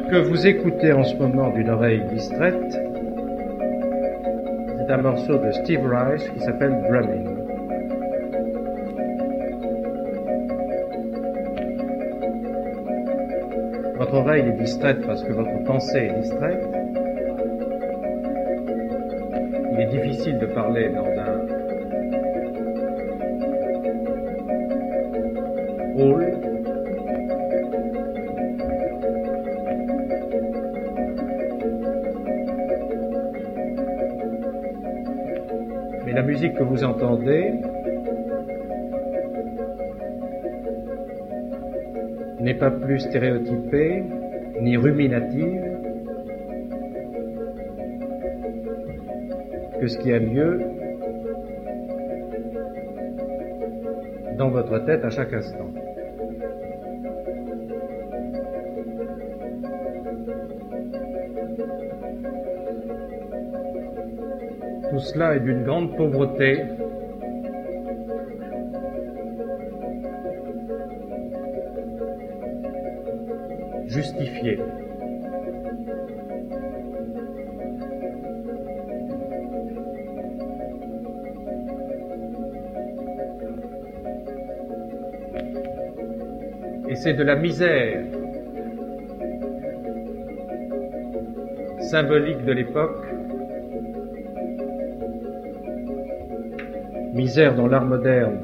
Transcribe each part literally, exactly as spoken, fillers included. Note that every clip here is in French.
que vous écoutez en ce moment d'une oreille distraite, c'est un morceau de Steve Reich qui s'appelle Drumming. Votre oreille est distraite parce que votre pensée est distraite. Il est difficile de parler dans un hall. Mais la musique que vous entendez n'est pas plus stéréotypée ni ruminative que ce qui a lieu dans votre tête à chaque instant. Tout cela est d'une grande pauvreté, justifiée. Et c'est de la misère symbolique de l'époque, misère dont l'art moderne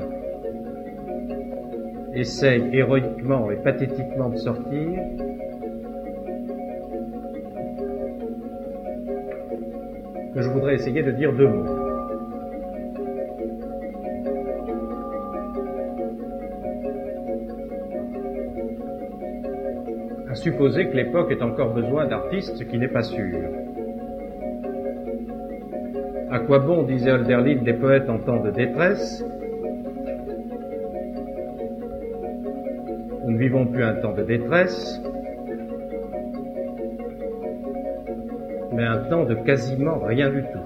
essaye héroïquement et pathétiquement de sortir, que je voudrais essayer de dire deux mots. À supposer que l'époque ait encore besoin d'artistes, ce qui n'est pas sûr. À quoi bon, disait Hölderlin, des poètes en temps de détresse? Nous ne vivons plus un temps de détresse, mais un temps de quasiment rien du tout.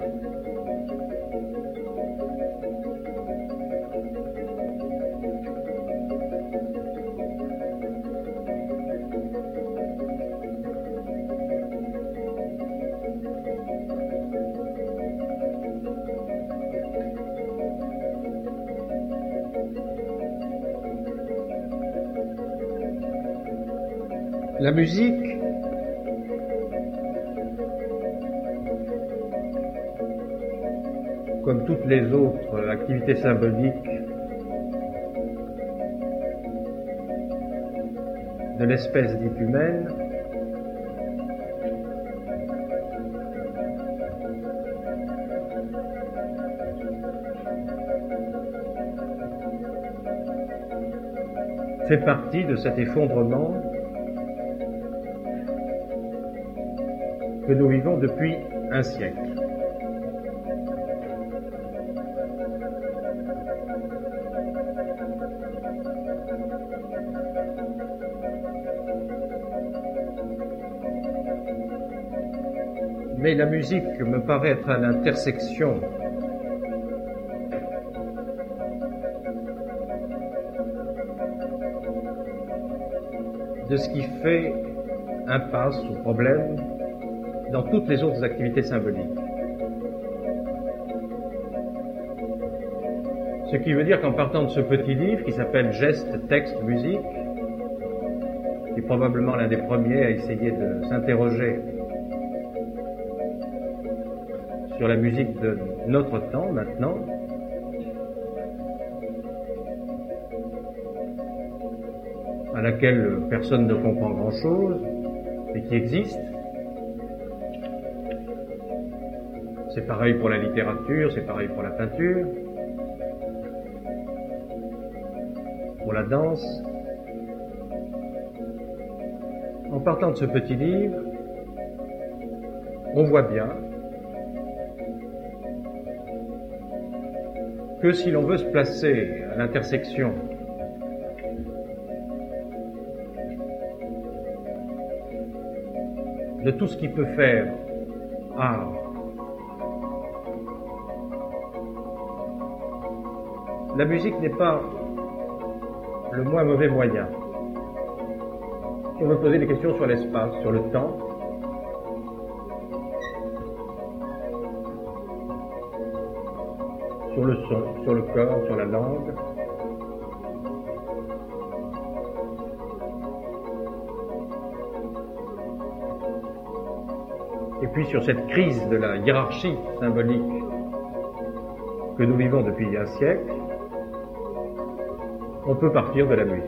La musique comme toutes les autres activités symboliques de l'espèce dite humaine, fait partie de cet effondrement que nous vivons depuis un siècle. Mais la musique me paraît être à l'intersection de ce qui fait impasse ou problème dans toutes les autres activités symboliques. Ce qui veut dire qu'en partant de ce petit livre qui s'appelle Gestes, textes, musique, qui est probablement l'un des premiers à essayer de s'interroger sur la musique de notre temps maintenant, à laquelle personne ne comprend grand-chose, mais qui existe. C'est pareil pour la littérature, c'est pareil pour la peinture, pour la danse. En partant de ce petit livre, on voit bien que si l'on veut se placer à l'intersection de tout ce qui peut faire art, la musique n'est pas le moins mauvais moyen. On me posait des questions sur l'espace, sur le temps. Sur le son, sur le corps, sur la langue. Et puis sur cette crise de la hiérarchie symbolique que nous vivons depuis un siècle, on peut partir de la musique.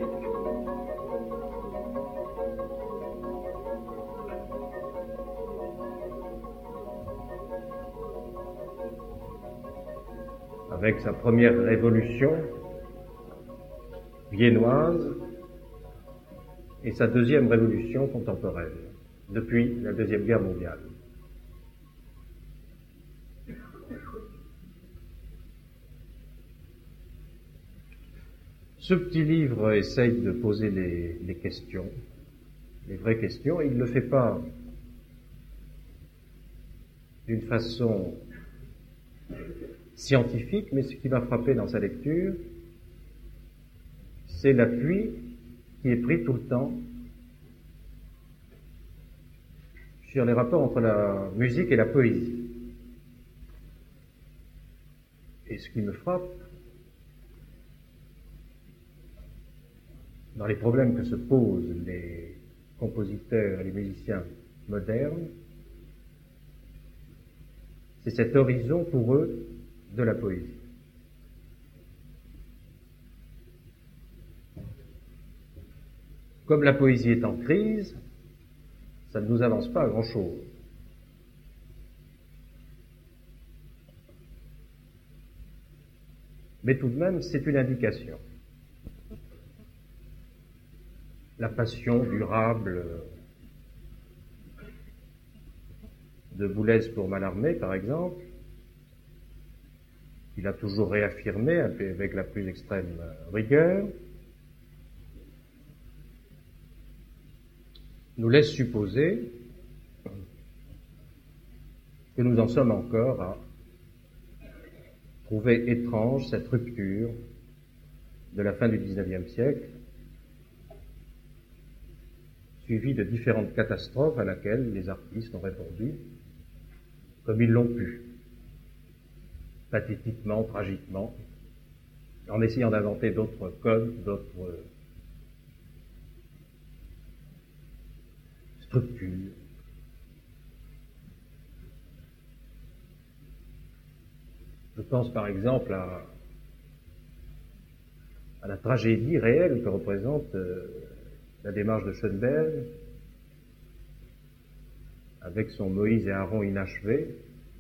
Avec sa première révolution viennoise et sa deuxième révolution contemporaine, depuis la Deuxième Guerre mondiale. Ce petit livre essaye de poser les, les questions, les vraies questions, et il ne le fait pas d'une façon scientifique, mais ce qui m'a frappé dans sa lecture, c'est l'appui qui est pris tout le temps sur les rapports entre la musique et la poésie. Et ce qui me frappe, dans les problèmes que se posent les compositeurs et les musiciens modernes, c'est cet horizon pour eux de la poésie. Comme la poésie est en crise, ça ne nous avance pas à grand-chose. Mais tout de même, c'est une indication. La passion durable de Boulez pour Mallarmé, par exemple, il a toujours réaffirmé avec la plus extrême rigueur, nous laisse supposer que nous en sommes encore à trouver étrange cette rupture de la fin du dix-neuvième siècle, suivie de différentes catastrophes à laquelle les artistes ont répondu comme ils l'ont pu, pathétiquement, tragiquement, en essayant d'inventer d'autres codes, d'autres structures. Je pense par exemple à, à la tragédie réelle que représente euh, la démarche de Schoenberg, avec son Moïse et Aaron inachevé.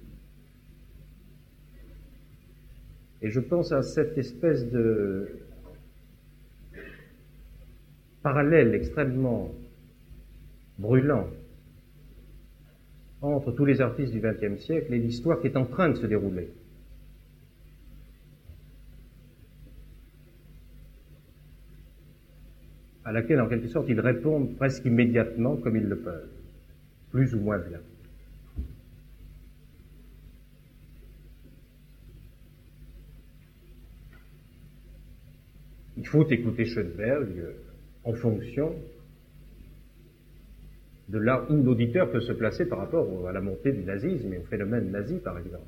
Et je pense à cette espèce de parallèle extrêmement brûlant entre tous les artistes du vingtième siècle et l'histoire qui est en train de se dérouler. À laquelle, en quelque sorte, ils répondent presque immédiatement comme ils le peuvent, plus ou moins bien. Il faut écouter Schoenberg en fonction de là où l'auditeur peut se placer par rapport à la montée du nazisme et au phénomène nazi, par exemple.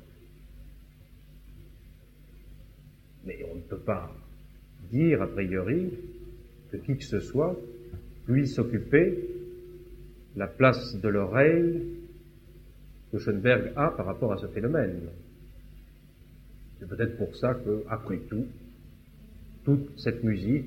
Mais on ne peut pas dire, a priori, que qui que ce soit puisse occuper la place de l'oreille que Schoenberg a par rapport à ce phénomène. C'est peut-être pour ça que, après tout, toute cette musique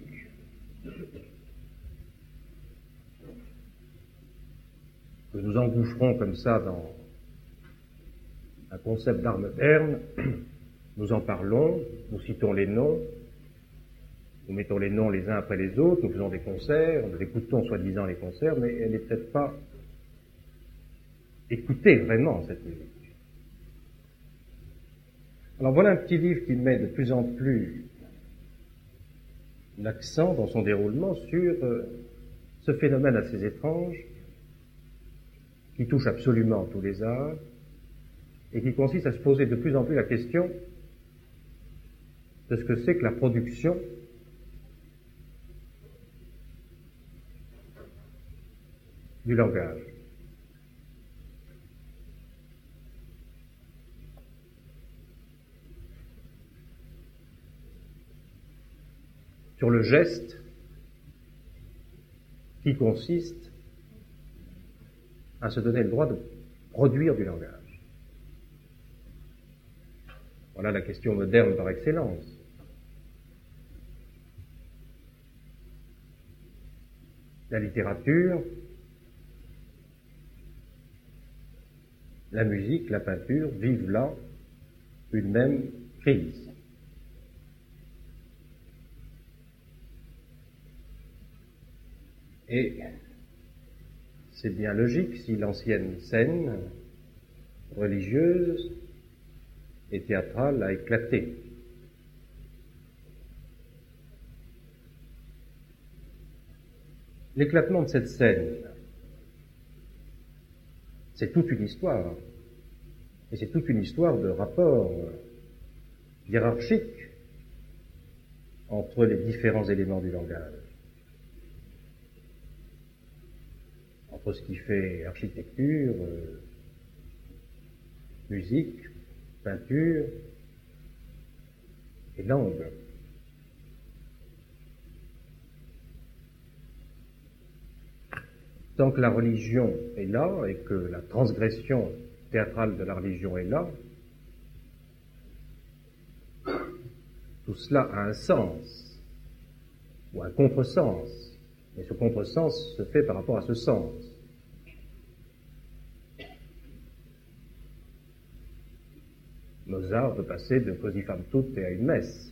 que nous engouffrons comme ça dans un concept d'art moderne, nous en parlons, nous citons les noms, nous mettons les noms les uns après les autres, nous faisons des concerts, nous écoutons soi-disant les concerts, mais elle n'est peut-être pas écoutée vraiment, cette musique. Alors voilà un petit livre qui met de plus en plus l'accent dans son déroulement sur euh, ce phénomène assez étrange qui touche absolument tous les arts et qui consiste à se poser de plus en plus la question de ce que c'est que la production du langage. Sur le geste qui consiste à se donner le droit de produire du langage. Voilà la question moderne par excellence. La littérature, la musique, la peinture vivent là une même crise. Et c'est bien logique si l'ancienne scène religieuse et théâtrale a éclaté. L'éclatement de cette scène, c'est toute une histoire, et c'est toute une histoire de rapport hiérarchique entre les différents éléments du langage. Entre ce qui fait architecture, euh, musique, peinture et langue. Tant que la religion est là et que la transgression théâtrale de la religion est là, tout cela a un sens, ou un contresens, et ce contresens se fait par rapport à ce sens. Mozart peut passer de Così fan tutte à une messe.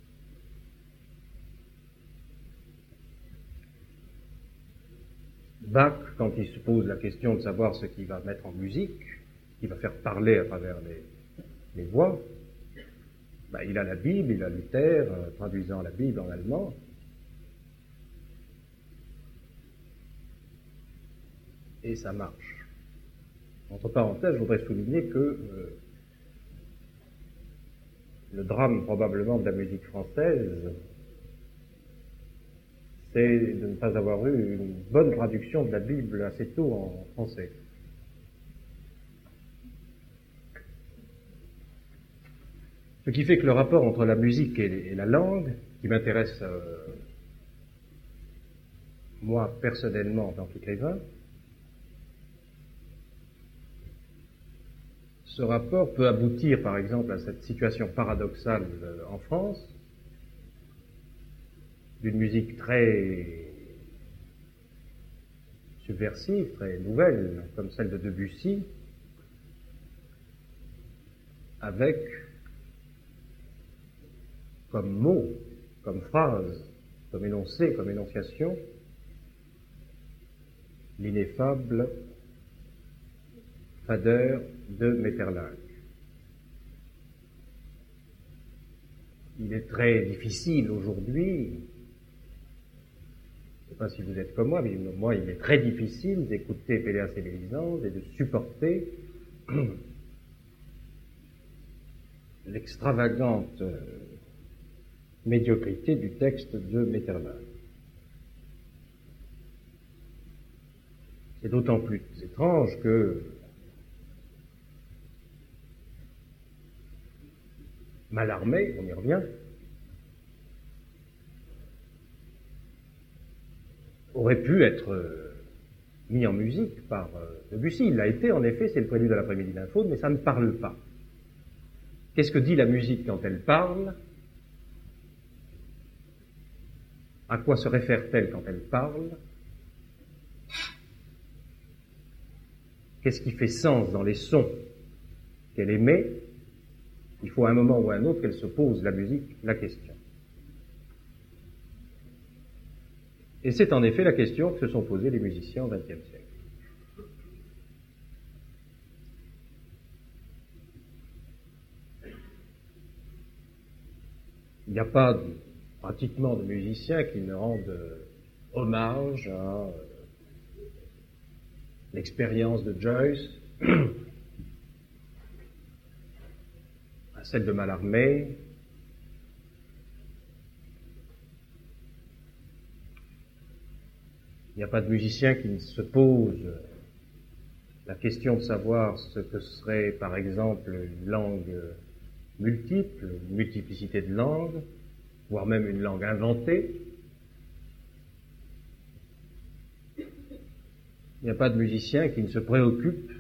Bach, quand il se pose la question de savoir ce qu'il va mettre en musique, qui va faire parler à travers les, les voix, ben, il a la Bible, il a Luther, euh, traduisant la Bible en allemand. Et ça marche. Entre parenthèses, je voudrais souligner que euh, le drame probablement de la musique française, c'est de ne pas avoir eu une bonne traduction de la Bible assez tôt en français. Ce qui fait que le rapport entre la musique et la langue, qui m'intéresse euh, moi personnellement en tant qu'écrivain, ce rapport peut aboutir par exemple à cette situation paradoxale euh, en France, d'une musique très subversive, très nouvelle, comme celle de Debussy, avec comme mot, comme phrase, comme énoncé, comme énonciation, l'ineffable fadeur de Maeterlinck. Il est très difficile aujourd'hui, je ne sais pas si vous êtes comme moi, mais moi il est très difficile d'écouter Péléas et Mélisande et de supporter l'extravagante médiocrité du texte de Maeterlinck. C'est d'autant plus étrange que Mallarmé, on y revient, aurait pu être mis en musique par Debussy. Il l'a été, en effet, c'est le prélude de l'après-midi d'un faune, mais ça ne parle pas. Qu'est-ce que dit la musique quand elle parle? À quoi se réfère-t-elle quand elle parle? Qu'est-ce qui fait sens dans les sons qu'elle émet? Il faut à un moment ou à un autre qu'elle se pose, la musique, la question. Et c'est en effet la question que se sont posées les musiciens au vingtième siècle. Il n'y a pas de, pratiquement de musiciens qui ne rendent hommage à euh, l'expérience de Joyce, à celle de Mallarmé, Il n'y a pas de musicien qui ne se pose la question de savoir ce que serait, par exemple, une langue multiple, une multiplicité de langues, voire même une langue inventée. Il n'y a pas de musicien qui ne se préoccupe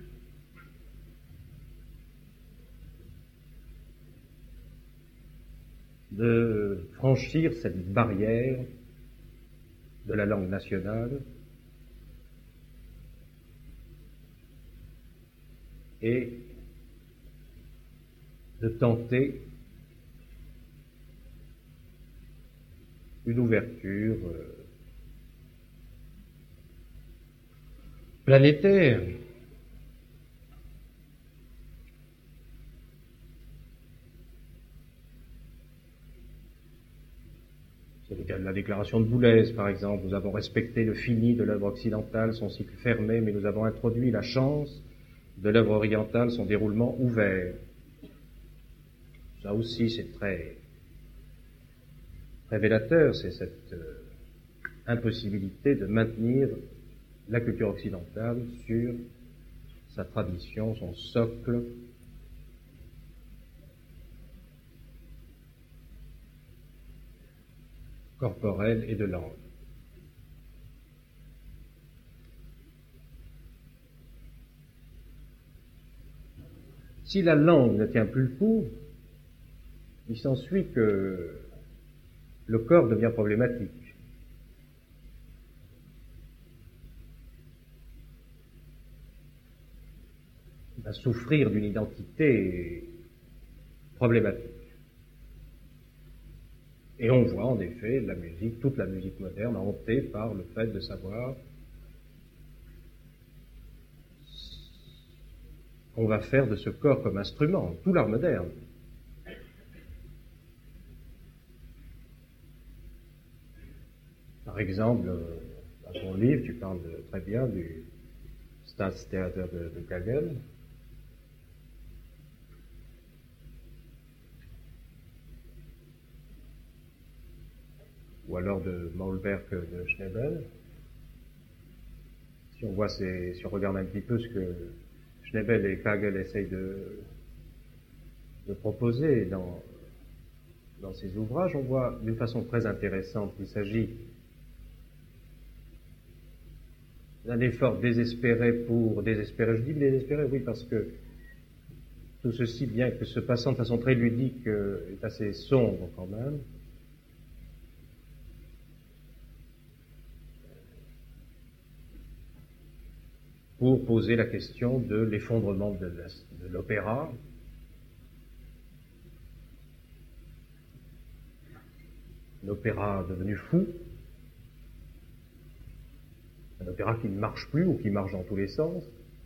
de franchir cette barrière de la langue nationale et de tenter une ouverture euh, planétaire. C'est le cas de la déclaration de Boulez, par exemple. Nous avons respecté le fini de l'œuvre occidentale, son cycle fermé, mais nous avons introduit la chance de l'œuvre orientale, son déroulement ouvert. Ça aussi, c'est très révélateur, c'est cette euh, impossibilité de maintenir la culture occidentale sur sa tradition, son socle corporel et de langue. Si la langue ne tient plus le coup, il s'ensuit que le corps devient problématique. Il va souffrir d'une identité problématique. Et on voit en effet la musique, toute la musique moderne, hantée par le fait de savoir qu'on va faire de ce corps comme instrument, tout l'art moderne. Par exemple, dans ton livre, tu parles de, très bien du Staatstheater de, de Kagel. Ou alors de Maulberg de Schnebel. Si on voit ces, si on regarde un petit peu ce que Schnebel et Kagel essayent de, de proposer dans, dans ces ouvrages, on voit d'une façon très intéressante qu'il s'agit d'un effort désespéré pour désespérer. Je dis désespéré, oui, parce que tout ceci, bien que se passant de façon très ludique, est assez sombre quand même. Pour poser la question de l'effondrement de l'opéra, l'opéra devenu fou, un opéra qui ne marche plus ou qui marche dans tous les sens,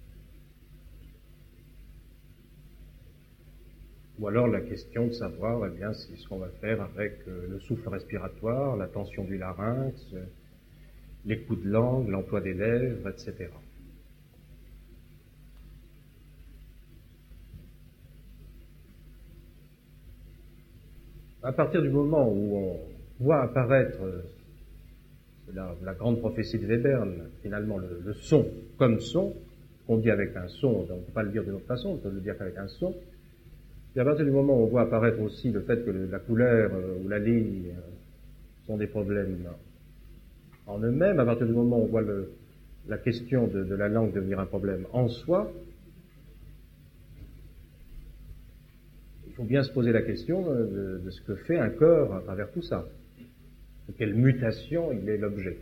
ou alors la question de savoir, eh bien, c'est ce qu'on va faire avec euh, le souffle respiratoire, la tension du larynx, euh, les coups de langue, l'emploi des lèvres, et cetera. À partir du moment où on voit apparaître la, la grande prophétie de Webern, finalement le, le son comme son, qu'on dit avec un son, donc on ne peut pas le dire d'une autre façon, on peut le dire qu'avec un son, et à partir du moment où on voit apparaître aussi le fait que le, la couleur euh, ou la ligne euh, sont des problèmes en eux-mêmes, à partir du moment où on voit le, la question de, de la langue devenir un problème en soi, il faut bien se poser la question de, de ce que fait un corps à travers tout ça. De quelle mutation il est l'objet.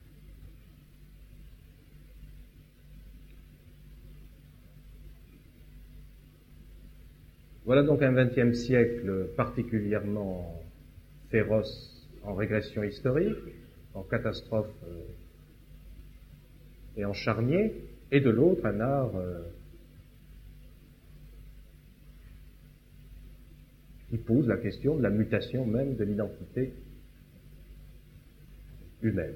Voilà donc un vingtième siècle particulièrement féroce en régression historique, en catastrophe et en charnier, et de l'autre un art qui pose la question de la mutation même de l'identité humaine.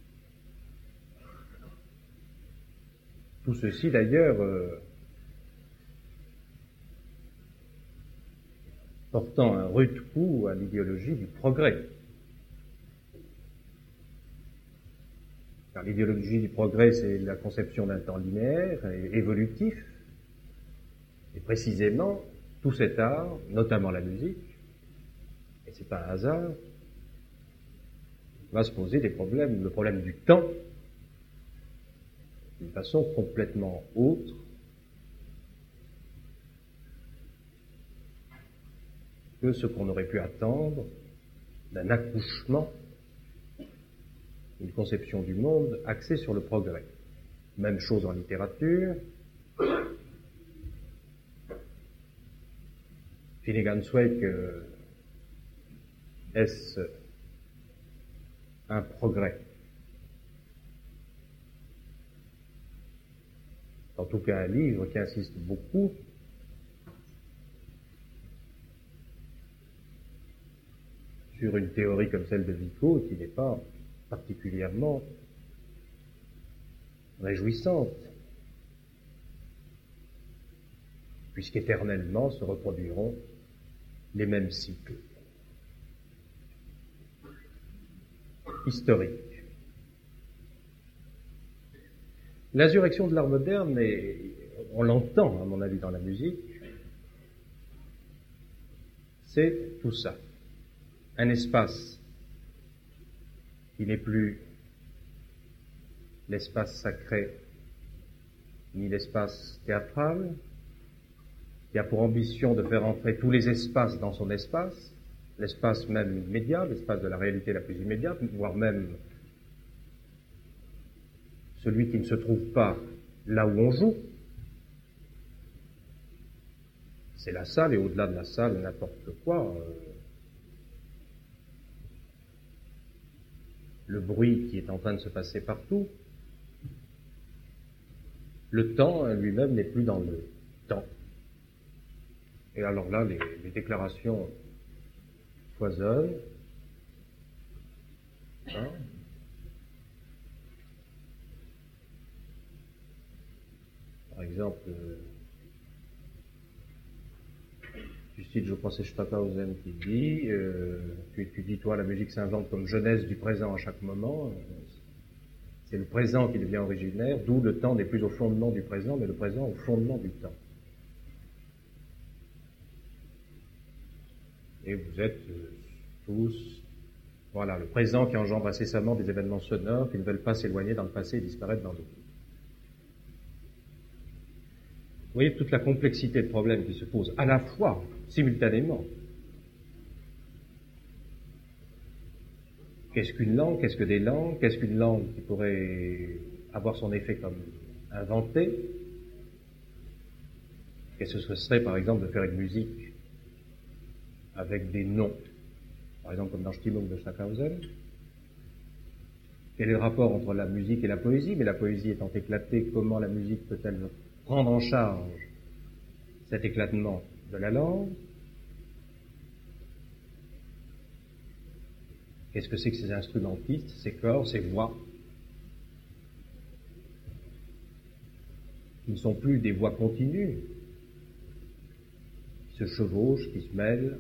Tout ceci d'ailleurs euh, portant un rude coup à l'idéologie du progrès. car l'idéologie du progrès, c'est la conception d'un temps linéaire et évolutif. Et précisément, tout cet art, notamment la musique, et c'est pas un hasard, va se poser des problèmes, le problème du temps, d'une façon complètement autre que ce qu'on aurait pu attendre d'un accouchement, une conception du monde axée sur le progrès. Même chose en littérature. Finnegan's Wake, euh, est-ce un progrès? En tout cas, un livre qui insiste beaucoup sur une théorie comme celle de Vico, qui n'est pas particulièrement réjouissante, puisqu'éternellement se reproduiront les mêmes cycles historiques. L'insurrection de l'art moderne, et on l'entend à mon avis dans la musique, c'est tout ça. Un espace qui n'est plus l'espace sacré ni l'espace théâtral, qui a pour ambition de faire entrer tous les espaces dans son espace, l'espace même immédiat, l'espace de la réalité la plus immédiate, voire même celui qui ne se trouve pas là où on joue. C'est la salle, et au-delà de la salle, n'importe quoi. Euh, le bruit qui est en train de se passer partout. Le temps lui-même n'est plus dans le temps. Et alors là, les, les déclarations foisonnent. Hein? Par exemple, euh, tu cites, je crois, c'est Stockhausen qui dit, euh, tu, tu dis, toi, la musique s'invente comme jeunesse du présent à chaque moment. C'est le présent qui devient originaire, d'où le temps n'est plus au fondement du présent, mais le présent au fondement du temps. Et vous êtes euh, tous, voilà, le présent qui engendre incessamment des événements sonores qui ne veulent pas s'éloigner dans le passé et disparaître dans l'autre. Vous voyez toute la complexité de problèmes qui se posent à la fois, simultanément. Qu'est-ce qu'une langue? Qu'est-ce que des langues? Qu'est-ce qu'une langue qui pourrait avoir son effet comme inventée? Qu'est-ce que ce serait, par exemple, de faire une musique avec des noms? Par exemple, comme dans Stimmung de Stockhausen. Quel est le rapport entre la musique et la poésie? Mais la poésie étant éclatée, comment la musique peut-elle prendre en charge cet éclatement de la langue? Qu'est-ce que c'est que ces instrumentistes, ces corps, ces voix, qui ne sont plus des voix continues, qui se chevauchent, qui se mêlent,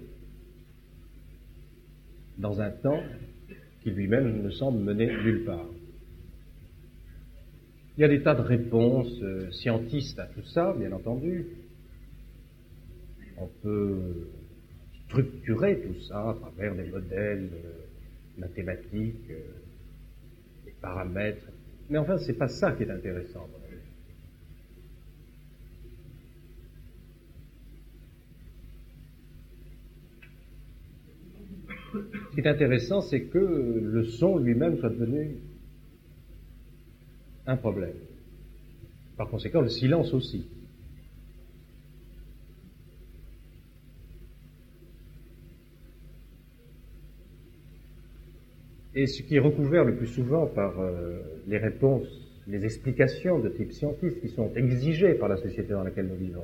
dans un temps qui lui-même ne semble mener nulle part. Il y a des tas de réponses euh, scientistes à tout ça, bien entendu. On peut structurer tout ça à travers des modèles euh, mathématiques, euh, des paramètres. Mais enfin, c'est pas ça qui est intéressant. Ce qui est intéressant, c'est que le son lui-même soit devenu un problème. Par conséquent, le silence aussi. Et ce qui est recouvert le plus souvent par euh, les réponses, les explications de type scientifique qui sont exigées par la société dans laquelle nous vivons,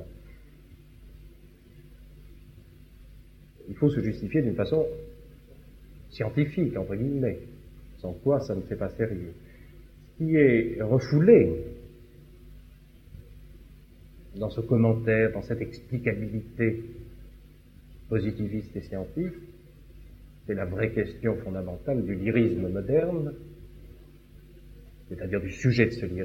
il faut se justifier d'une façon scientifique, entre guillemets, sans quoi ça ne fait pas sérieux. Ce qui est refoulé dans ce commentaire, dans cette explicabilité positiviste et scientifique, c'est la vraie question fondamentale du lyrisme moderne, c'est-à-dire du sujet de ce livre.